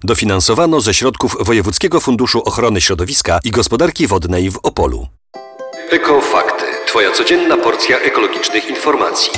Dofinansowano ze środków Wojewódzkiego Funduszu Ochrony Środowiska i Gospodarki Wodnej w Opolu. Ekofakty. Twoja codzienna porcja ekologicznych informacji.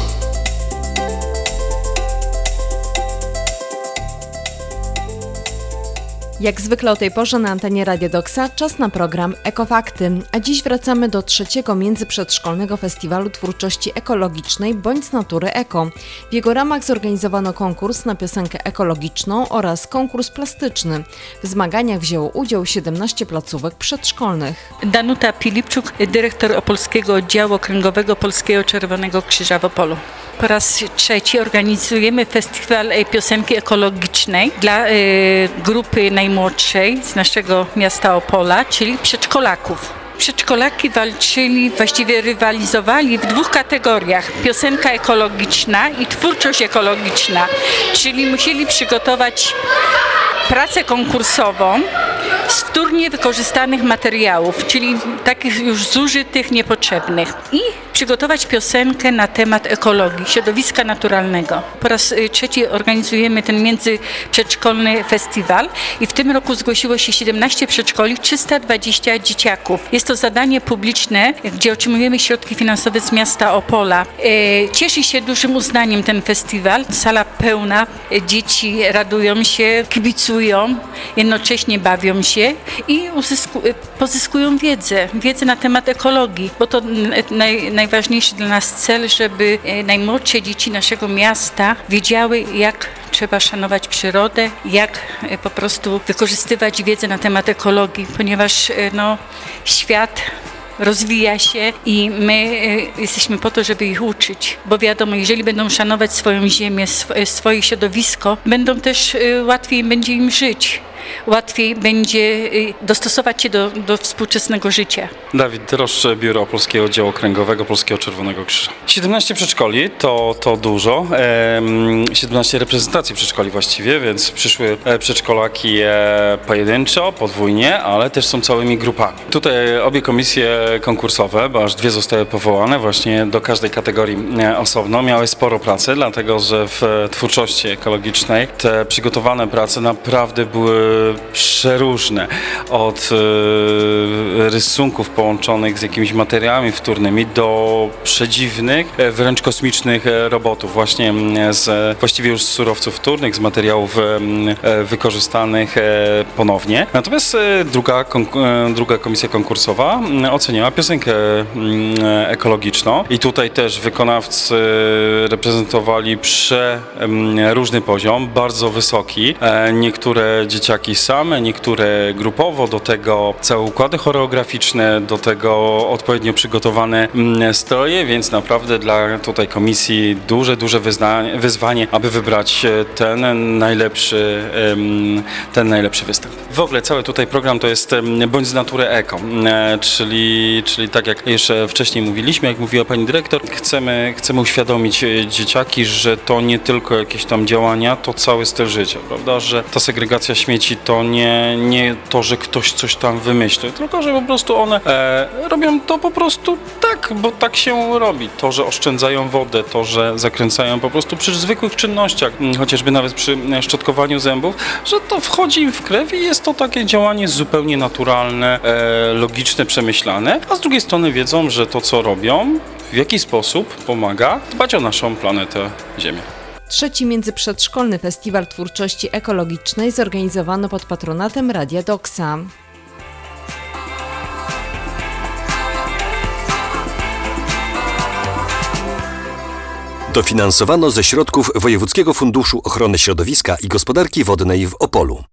Jak zwykle o tej porze na antenie Radia Doksa czas na program Ekofakty, a dziś wracamy do trzeciego międzyprzedszkolnego festiwalu twórczości ekologicznej Bądź z natury eko. W jego ramach zorganizowano konkurs na piosenkę ekologiczną oraz konkurs plastyczny. W zmaganiach wzięło udział 17 placówek przedszkolnych. Danuta Pilipczuk, dyrektor Opolskiego Oddziału Okręgowego Polskiego Czerwonego Krzyża w Opolu. Po raz trzeci organizujemy festiwal piosenki ekologicznej dla grupy najmłodszej z naszego miasta Opola, czyli przedszkolaków. Przedszkolaki walczyli, właściwie rywalizowali w dwóch kategoriach. Piosenka ekologiczna i twórczość ekologiczna, czyli musieli przygotować pracę konkursową z wtórnie wykorzystanych materiałów, czyli takich już zużytych, niepotrzebnych, i przygotować piosenkę na temat ekologii, środowiska naturalnego. Po raz trzeci organizujemy ten międzyprzedszkolny festiwal i w tym roku zgłosiło się 17 przedszkoli, 320 dzieciaków. Jest to zadanie publiczne, gdzie otrzymujemy środki finansowe z miasta Opola. Cieszy się dużym uznaniem ten festiwal. Sala pełna, dzieci radują się, kibicują, jednocześnie bawią się i pozyskują wiedzę na temat ekologii, bo to najważniejszy dla nas cel, żeby najmłodsze dzieci naszego miasta wiedziały, jak trzeba szanować przyrodę, jak po prostu wykorzystywać wiedzę na temat ekologii, ponieważ świat rozwija się i my jesteśmy po to, żeby ich uczyć, bo wiadomo, jeżeli będą szanować swoją ziemię, swoje środowisko, będą też łatwiej będzie im żyć. Łatwiej będzie dostosować się do współczesnego życia. Dawid Droszcz, Biuro Opolskiego Oddziału Okręgowego Polskiego Czerwonego Krzyża. 17 przedszkoli to dużo, 17 reprezentacji przedszkoli właściwie, więc przyszły przedszkolaki pojedynczo, podwójnie, ale też są całymi grupami. Tutaj obie komisje konkursowe, bo aż dwie zostały powołane, właśnie do każdej kategorii osobno, miały sporo pracy, dlatego że w twórczości ekologicznej te przygotowane prace naprawdę były przeróżne, od rysunków połączonych z jakimiś materiałami wtórnymi do przedziwnych, wręcz kosmicznych robotów, właśnie właściwie już z surowców wtórnych, z materiałów wykorzystanych ponownie. Natomiast druga komisja konkursowa oceniała piosenkę ekologiczną i tutaj też wykonawcy reprezentowali różny poziom, bardzo wysoki. Niektóre dzieciaki same, niektóre grupowo, do tego całe układy choreograficzne, do tego odpowiednio przygotowane stroje, więc naprawdę dla tutaj komisji duże wyzwanie, aby wybrać ten najlepszy występ. W ogóle cały tutaj program to jest Bądź z natury eko, czyli tak jak jeszcze wcześniej mówiliśmy, jak mówiła pani dyrektor, chcemy uświadomić dzieciaki, że to nie tylko jakieś tam działania, to cały styl życia, prawda, że ta segregacja śmieci to nie to, że ktoś coś tam wymyśli, tylko że po prostu one robią to po prostu tak, bo tak się robi. To, że oszczędzają wodę, to, że zakręcają po prostu przy zwykłych czynnościach, chociażby nawet przy szczotkowaniu zębów, że to wchodzi im w krew i jest to takie działanie zupełnie naturalne, logiczne, przemyślane, a z drugiej strony wiedzą, że to, co robią, w jaki sposób pomaga dbać o naszą planetę Ziemię. Trzeci międzyprzedszkolny festiwal twórczości ekologicznej zorganizowano pod patronatem Radia Doksa. Dofinansowano ze środków Wojewódzkiego Funduszu Ochrony Środowiska i Gospodarki Wodnej w Opolu.